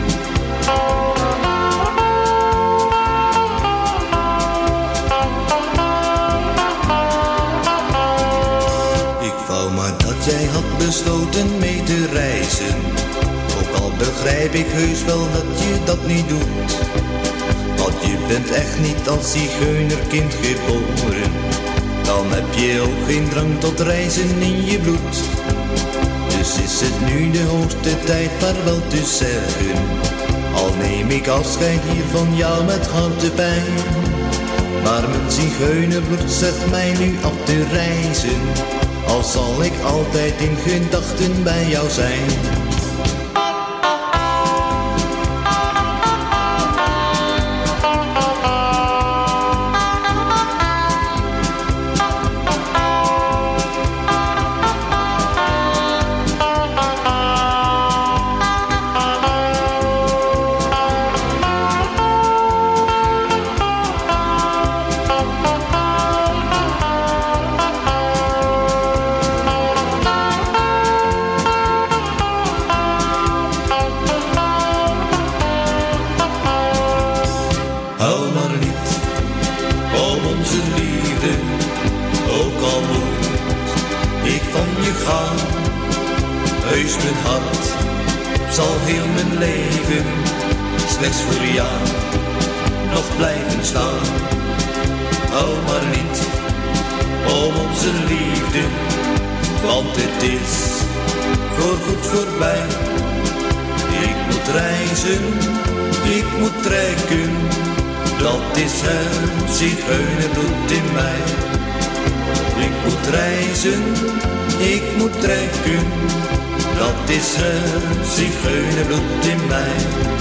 Ik wou maar dat jij had besloten mee te reizen, ook al begrijp ik heus wel dat je dat niet doet. Want je bent echt niet als zigeunerkind geboren, dan heb je ook geen drang tot reizen in je bloed. Dus is het nu de hoogste tijd vaarwel te zeggen, al neem ik afscheid hier van jou met hartepijn. Maar mijn zigeunerbloed zegt mij nu af te reizen, al zal ik altijd in gedachten bij jou zijn. Zigeunerbloed in mij. Ik moet reizen, ik moet trekken, dat is het zigeunerbloed in mij.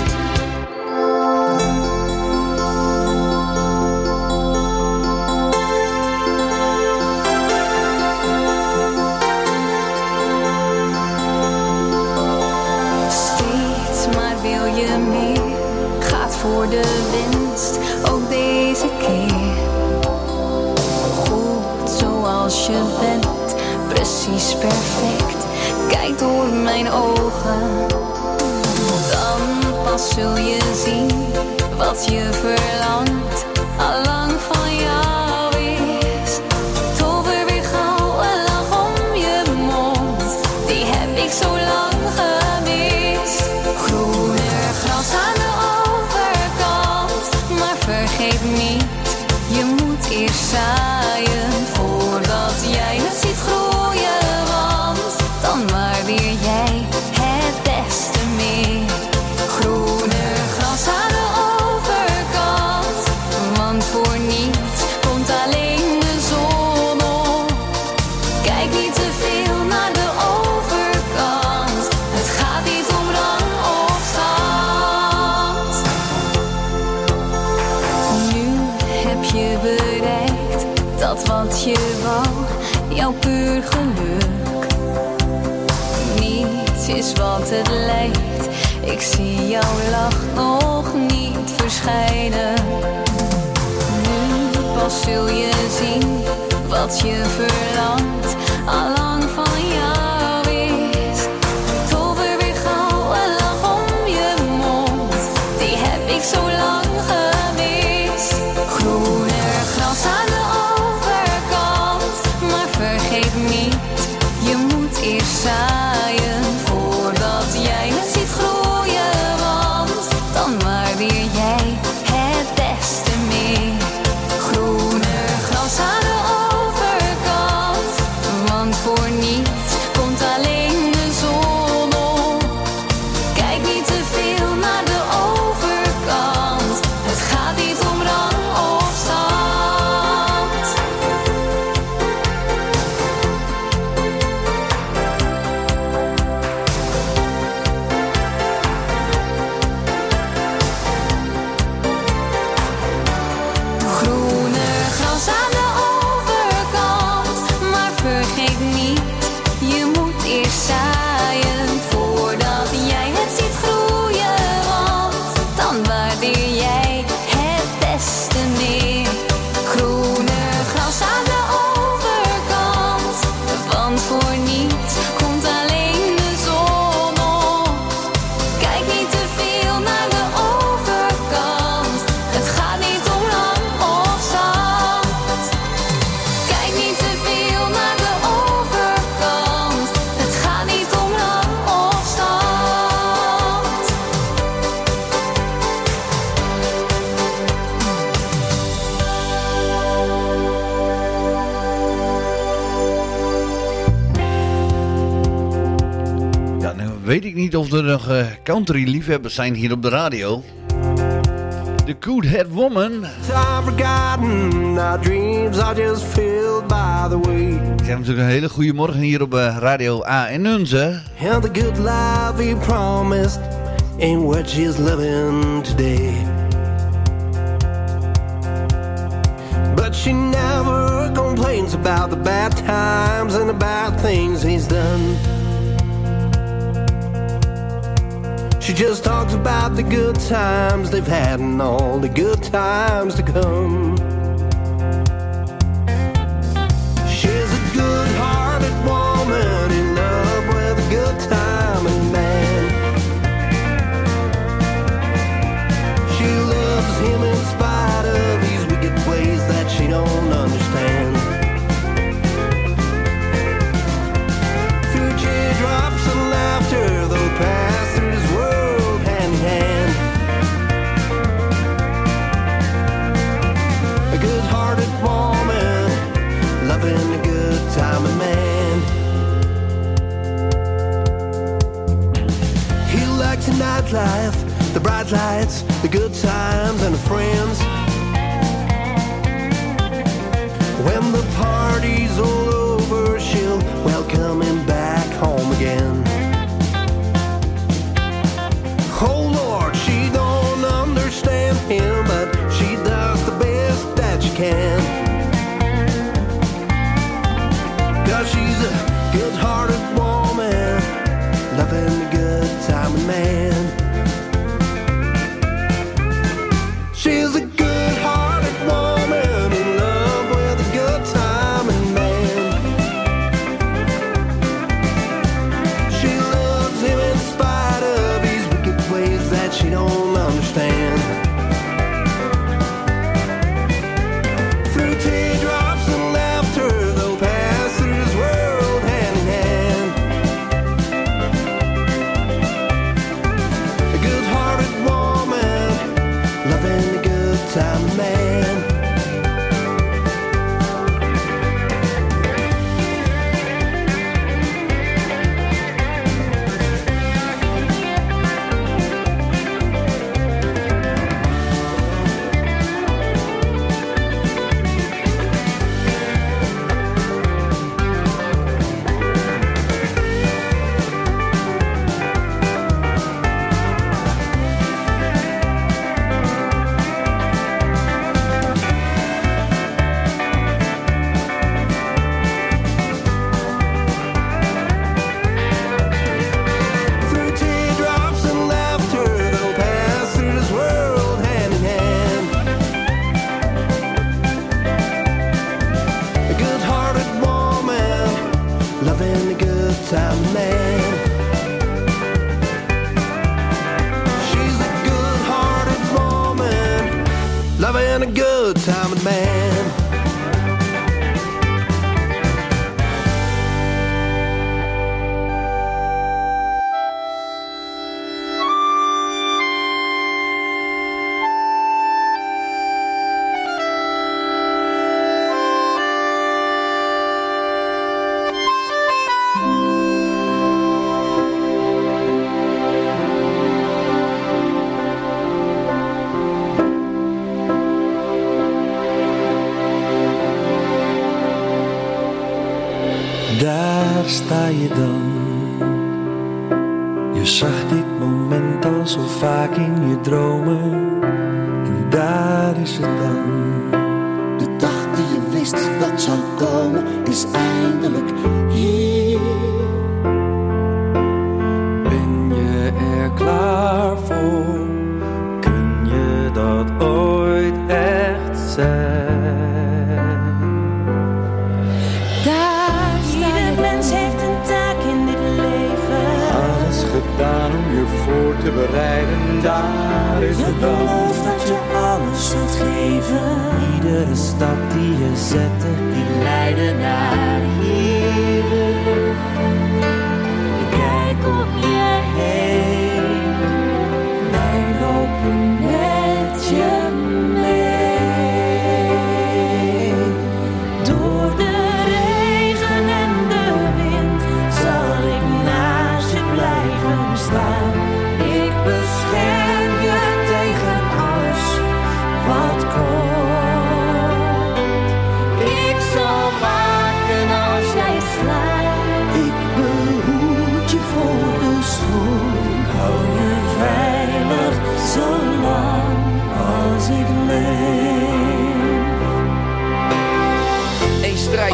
Steeds maar wil je meer, gaat voor de winst, ook deze keer. Goed zoals je bent, precies perfect, kijk door mijn ogen. Dan pas zul je zien wat je verlangt, allang van jou is. Tover weer gauw een lach om je mond, die heb ik zo lang gemist. Groener gras aan de overkant, maar vergeet niet, je moet eerst zaaien voordat jij het ziet groeien, want dan waardeer jij het beste meer. Groener gras aan de overkant, want voor niets komt alleen de zon op. Kijk niet te veel naar de overkant, het gaat niet om rang of stand. Nu heb je bereikt dat wat je wou, jouw puur geluk. Niets is wat het lijkt, ik zie jouw lach nog niet verschijnen. Nu pas zul je zien wat je verlangt, allang van jou is. Tover weer gauw een lach om je mond, die heb ik zo lang gemist. Groener gras aan de overkant, maar vergeet niet, je moet eerst zaaien voordat jij het ziet groeien, want dan waardeer jij het beste meer. Groener gras aan de overkant, want voor niets weet ik niet of er nog uh, country liefhebbers zijn hier op de radio. The Good Head Woman. Time forgotten, our dreams are just filled by the way. Ik zeg natuurlijk een hele goede morgen hier op uh, Radio A en Hunze. And the good life he promised ain't what she's living today. But she never complains about the bad times and the bad things he's done. She just talks about the good times they've had and all the good times to come. She's a good-hearted woman in love with a good-timing man. She loves him in spite of his wicked ways that she don't understand. Through teardrops and laughter, they'll pass through this world hand in hand. A good-hearted woman, loving a good-timing man. He likes the nightlife, the bright lights, the good times and the friends. When the party's all over, she'll welcome him back home again. Oh Lord, she don't understand him, but she does the best that she can. 'Cause she's a good-hearted woman, loving a good-timing man. She's a good-hearted woman in love with a good-timing man. She loves him in spite of his wicked ways that she don't understand. Through teardrops and laughter, they'll pass through this world hand in hand. A good-hearted woman, loving a good-timing man. Through teardrops and laughter, they'll pass through this world hand in hand. A good-hearted woman, loving a good-timing man. She's a good-hearted woman, loving a good-timing man. Daar sta je dan. Je zag dit moment al zo vaak in je dromen. En daar is het dan. De dag die je wist dat zou komen, is eindelijk hier. Ben je er klaar voor? Kun je dat ooit echt zijn? Daar ieder mens heeft een taak in dit leven. Alles gedaan om je voor te bereiden, daar is Je het dan. belooft dat je alles zult geven. Iedere stap die je zette, Die leiden naar hier. Kijk om je heen. Wij lopen met je mee. Door de regen en de wind zal ik naast je blijven.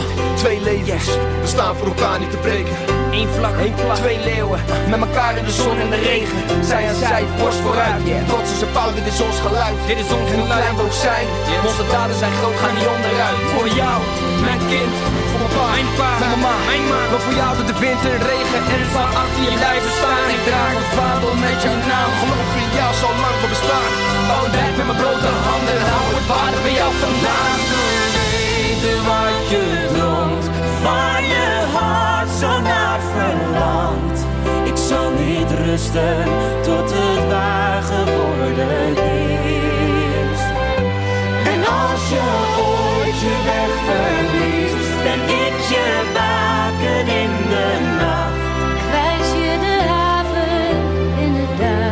Twee levens, we staan voor elkaar niet te breken. Eén vlak, Eén vlak, twee leeuwen, met elkaar in de zon en de regen. Zij aan zij, borst vooruit, trots is een pauw, dit is ons geluid. Dit is ons geluid, klein we ook zijn, onze daden zijn groot, gaan niet onderuit. Voor jou, mijn kind, voor mijn pa, mijn pa, mijn mama, mijn ma. Maar voor jou door de wind en de regen en het zal achter je blijven staan. Ik draag een vaandel met jouw naam, geloof in jou zal lang voor bestaan. Bouw een dijk met mijn blote handen en hou het water bij jou vandaan. Weten wat je droomt, waar je hart zo naar verlangt. Ik zal niet rusten tot het waar geworden is. En als je ooit je weg verliest, ben ik je baken in de nacht. Kwijs je de haven in de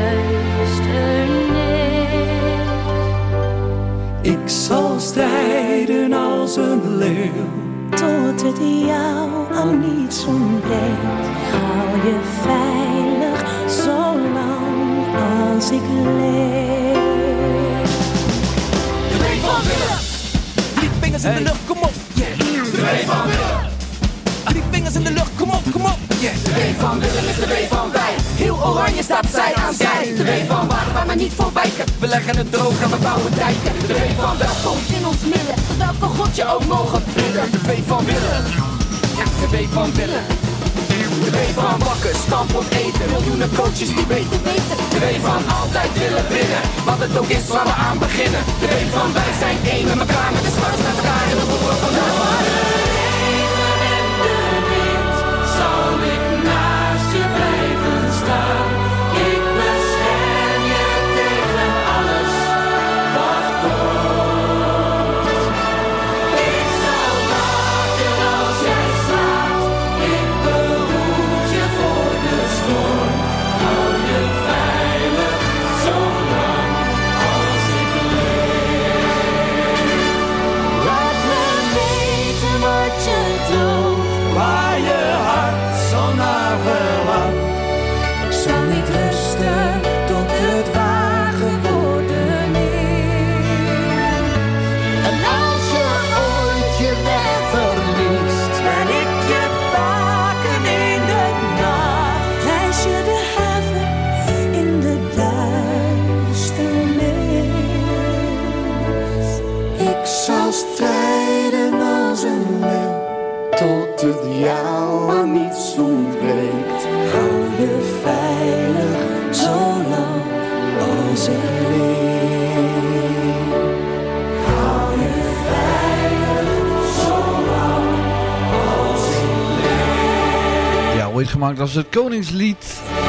duisternis. Ik zal strijden als een leeuw, tot het jou aan niets ontbreekt. Hou je veilig zolang als ik leef. De wee van Willem, drie vingers in de lucht, kom op. Yeah. De wee van Willem, drie vingers in de lucht, kom op, kom op. Yeah. De wee van Willem is de wee van wij. Heel oranje staat zij aan zij. De wee van water waar we niet voor wijken. We leggen het droog en we bouwen dijken. De wee van welkom in ons midden, tot welke god je ook mogen bidden. De wee van Willem, ja, de wee van Willem. De wee van bakken, stampot eten, miljoenen coaches die weten. De wee van altijd willen winnen, wat het ook is waar we aan beginnen. De wee van wij zijn één met elkaar, met de schouders naar elkaar en de voeten van de regen en de wind zal ik naast je blijven staan. Ik bescherm je tegen alles wat komt. Ik zal waken als jij slaapt. Ik behoed je voor de storm. Hou je veilig zolang als ik leef. Laat me weten wat je droomt, waar je hart zo naar verlangt. Ik zal niet rusten tot het waar geworden is. En als je ooit je weg verliest, ben ik je baken in de nacht. Reis je de haven in de duisternis. Ik zal strijden als een leeuw, tot het jou aan niets ontbreekt. Hou je veilig zolang als ik leef. Hou je veilig zolang als ik leef. Ja, ooit gemaakt als het Koningslied.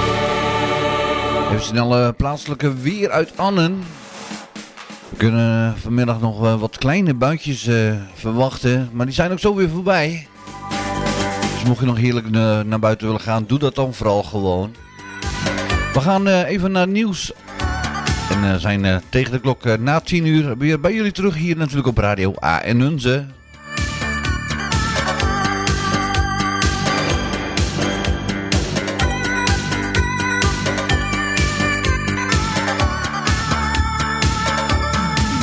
Even snel uh, plaatselijke weer uit Annen. We kunnen vanmiddag nog uh, wat kleine buitjes uh, verwachten, maar die zijn ook zo weer voorbij. Dus mocht je nog heerlijk uh, naar buiten willen gaan, doe dat dan vooral gewoon. We gaan uh, even naar het nieuws. En uh, zijn uh, tegen de klok uh, na tien uur weer bij jullie terug hier natuurlijk op Radio A en Hunze.